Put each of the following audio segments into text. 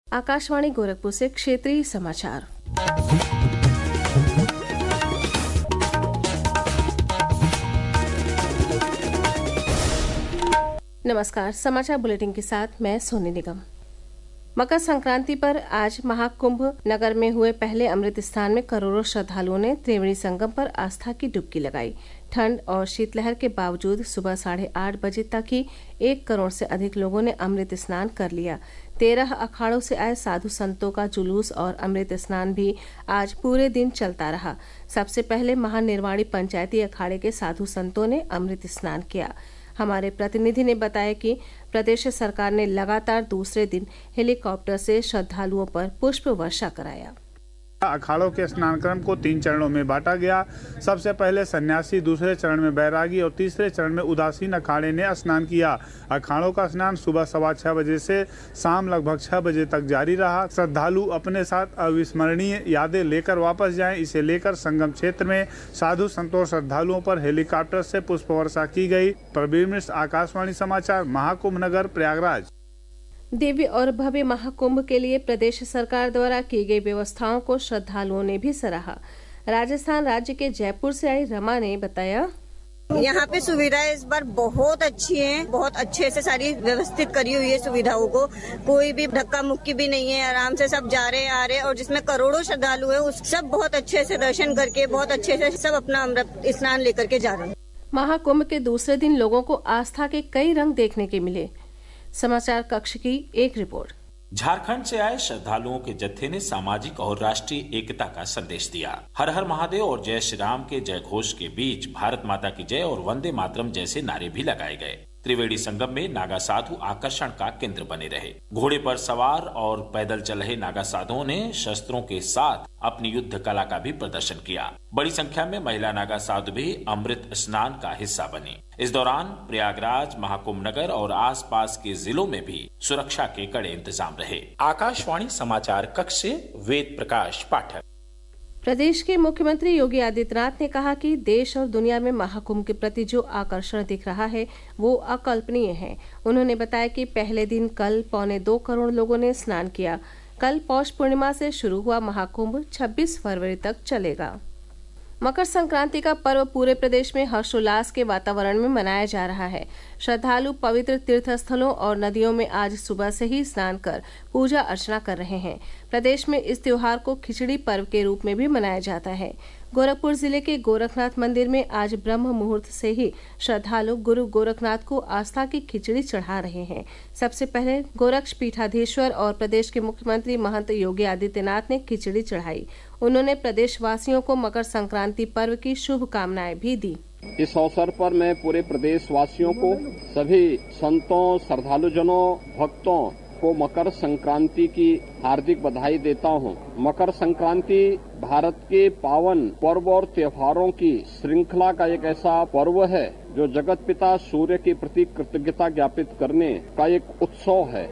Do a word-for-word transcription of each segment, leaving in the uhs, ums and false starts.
आकाशवाणी गोरखपुर से क्षेत्रीय समाचार। नमस्कार, समाचार बुलेटिन के साथ मैं सोनी निगम। मकर संक्रांति पर आज महाकुंभ नगर में हुए पहले अमृत स्नान में करोड़ों श्रद्धालुओं ने त्रिवेणी संगम पर आस्था की डुबकी लगाई। ठंड और शीतलहर के बावजूद सुबह साढ़े आठ बजे तक ही एक करोड़ से अधिक लोगों ने अमृत स्नान कर लिया। तेरह अखाड़ों से आए साधु संतों का जुलूस और अमृत स्नान भी आज पूरे दिन चलता रहा। सबसे पहले महानिर्वाणी पंचायती अखाड़े के साधु संतों ने अमृत स्नान किया। हमारे प्रतिनिधि ने बताया कि प्रदेश सरकार ने लगातार दूसरे दिन हेलीकॉप्टर से श्रद्धालुओं पर पुष्प वर्षा कराया। अखाड़ों के स्नान क्रम को तीन चरणों में बांटा गया। सबसे पहले सन्यासी, दूसरे चरण में बैरागी और तीसरे चरण में उदासीन अखाड़े ने स्नान किया। अखाड़ों का स्नान सुबह सवा छह बजे से शाम लगभग छह बजे तक जारी रहा। श्रद्धालु अपने साथ अविस्मरणीय यादें लेकर वापस जाएं, इसे लेकर संगम क्षेत्र में साधु संतों श्रद्धालुओं पर हेलीकॉप्टर से पुष्प वर्षा की गई। प्रवीण मिश्र, आकाशवाणी समाचार, महाकुंभ नगर, प्रयागराज। दिव्य और भव्य महाकुंभ के लिए प्रदेश सरकार द्वारा की गई व्यवस्थाओं को श्रद्धालुओं ने भी सराहा। राजस्थान राज्य के जयपुर से आई रमा ने बताया, यहाँ पे सुविधाएं इस बार बहुत अच्छी हैं, बहुत अच्छे से सारी व्यवस्थित करी हुई है सुविधाओं को। कोई भी धक्का मुक्की भी नहीं है, आराम से सब जा रहे आ रहे, और जिसमें करोड़ों श्रद्धालु हैं उस सब बहुत अच्छे से दर्शन करके बहुत अच्छे से सब अपना अमृत स्नान लेकर के जा रहे हैं। महाकुंभ के दूसरे दिन लोगों को आस्था के कई रंग देखने के मिले। समाचार कक्ष की एक रिपोर्ट। झारखंड से आए श्रद्धालुओं के जत्थे ने सामाजिक और राष्ट्रीय एकता का संदेश दिया। हर हर महादेव और जय श्री राम के जय घोष के बीच भारत माता की जय और वंदे मातरम जैसे नारे भी लगाए गए। त्रिवेणी संगम में नागा साधु आकर्षण का केंद्र बने रहे। घोड़े पर सवार और पैदल चल रहे नागा साधुओं ने शस्त्रों के साथ अपनी युद्ध कला का भी प्रदर्शन किया। बड़ी संख्या में महिला नागा साधु भी अमृत स्नान का हिस्सा बनी। इस दौरान प्रयागराज, महाकुंभ नगर और आसपास के जिलों में भी सुरक्षा के कड़े इंतजाम रहे। आकाशवाणी समाचार कक्ष से वेद प्रकाश पाठक। प्रदेश के मुख्यमंत्री योगी आदित्यनाथ ने कहा कि देश और दुनिया में महाकुंभ के प्रति जो आकर्षण दिख रहा है वो अकल्पनीय है। उन्होंने बताया कि पहले दिन कल पौने दो करोड़ लोगों ने स्नान किया। कल पौष पूर्णिमा से शुरू हुआ महाकुंभ छब्बीस फरवरी तक चलेगा। मकर संक्रांति का पर्व पूरे प्रदेश में हर्षोल्लास के वातावरण में मनाया जा रहा है। श्रद्धालु पवित्र तीर्थ स्थलों और नदियों में आज सुबह से ही स्नान कर पूजा अर्चना कर रहे हैं। प्रदेश में इस त्योहार को खिचड़ी पर्व के रूप में भी मनाया जाता है। गोरखपुर जिले के गोरखनाथ मंदिर में आज ब्रह्म मुहूर्त से ही श्रद्धालु गुरु गोरखनाथ को आस्था की खिचड़ी चढ़ा रहे हैं। सबसे पहले गोरक्ष पीठाधीश्वर और प्रदेश के मुख्यमंत्री महंत योगी आदित्यनाथ ने खिचड़ी चढ़ाई। उन्होंने प्रदेशवासियों को मकर संक्रांति पर्व की शुभकामनाएं भी दी। इस अवसर पर मैं पूरे प्रदेशवासियों को, सभी संतों, श्रद्धालुजनों, भक्तों को मकर संक्रांति की हार्दिक बधाई देता हूं। मकर संक्रांति भारत के पावन पर्व और त्योहारों की श्रृंखला का एक ऐसा पर्व है जो जगत पिता सूर्य के प्रति कृतज्ञता ज्ञापित करने का एक उत्सव है।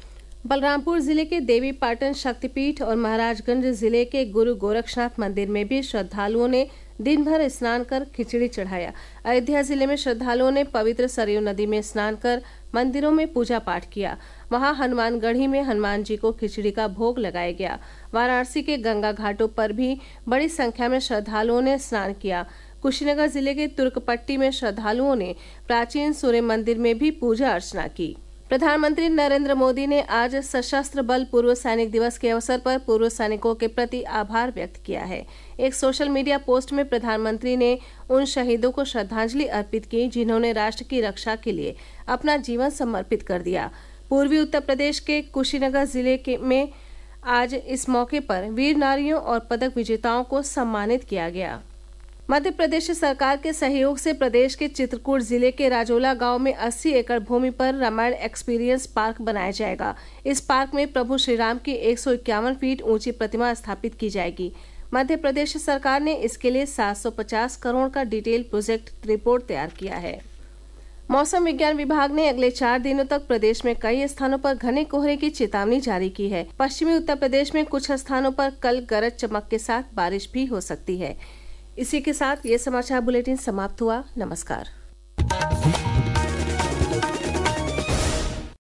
बलरामपुर जिले के देवी पाटन शक्तिपीठ और महाराजगंज जिले के गुरु गोरक्षनाथ मंदिर में भी श्रद्धालुओं ने दिन भर स्नान कर खिचड़ी चढ़ाया। अयोध्या जिले में श्रद्धालुओं ने पवित्र सरयू नदी में स्नान कर मंदिरों में पूजा पाठ किया। वहां हनुमानगढ़ी में हनुमान जी को खिचड़ी का भोग लगाया गया। वाराणसी के गंगा घाटों पर भी बड़ी संख्या में श्रद्धालुओं ने स्नान किया। कुशीनगर जिले के तुर्कपट्टी में श्रद्धालुओं ने प्राचीन सूर्य मंदिर में भी पूजा अर्चना की। प्रधानमंत्री नरेंद्र मोदी ने आज सशस्त्र बल पूर्व सैनिक दिवस के अवसर पर पूर्व सैनिकों के प्रति आभार व्यक्त किया है। एक सोशल मीडिया पोस्ट में प्रधानमंत्री ने उन शहीदों को श्रद्धांजलि अर्पित की जिन्होंने राष्ट्र की रक्षा के लिए अपना जीवन समर्पित कर दिया। पूर्वी उत्तर प्रदेश के कुशीनगर जिले के में आज इस मौके पर वीर नारियों और पदक विजेताओं को सम्मानित किया गया। मध्य प्रदेश सरकार के सहयोग से प्रदेश के चित्रकूट जिले के राजोला गांव में अस्सी एकड़ भूमि पर रामायण एक्सपीरियंस पार्क बनाया जाएगा। इस पार्क में प्रभु श्री राम की एक सौ इक्यावन फीट ऊंची प्रतिमा स्थापित की जाएगी। मध्य प्रदेश सरकार ने इसके लिए सात सौ पचास करोड़ का डिटेल प्रोजेक्ट रिपोर्ट तैयार किया है। मौसम विज्ञान विभाग ने अगले चार दिनों तक प्रदेश में कई स्थानों पर घने कोहरे की चेतावनी जारी की है। पश्चिमी उत्तर प्रदेश में कुछ स्थानों पर कल गरज चमक के साथ बारिश भी हो सकती है। इसी के साथ ये समाचार बुलेटिन समाप्त हुआ। नमस्कार।